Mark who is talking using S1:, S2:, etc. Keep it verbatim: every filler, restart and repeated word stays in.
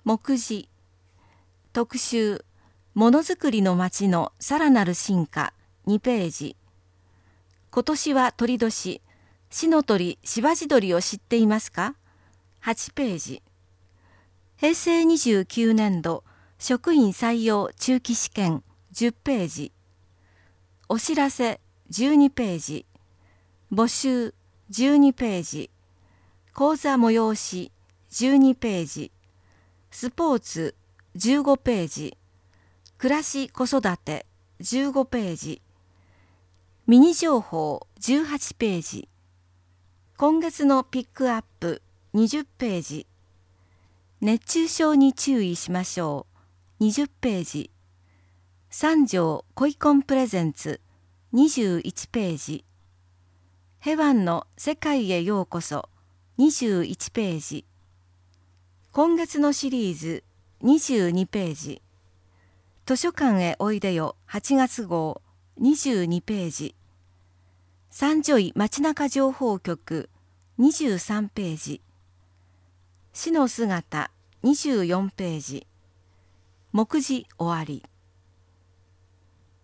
S1: 目次特集ものづくりの街のさらなる進化にページ。今年は鳥年、死の鳥芝地鳥を知っていますかはちページ。平成にじゅうきゅうねんど職員採用中期試験じゅっページ。お知らせじゅうにページ。募集じゅうにページ。講座催しじゅうにページ。スポーツじゅうごページ。暮らし子育てじゅうごページ。ミニ情報じゅうはちページ。今月のピックアップにじゅっページ。熱中症に注意しましょうにじゅっページ。三条恋コンプレゼンツにじゅういちページ。ヘワンの世界へようこそにじゅういちページ。今月のシリーズにじゅうにページ。図書館へおいでよはちがつ号にじゅうにページ。三女井街中情報局にじゅうさんページ。死の姿にじゅうよんページ。目次終わり。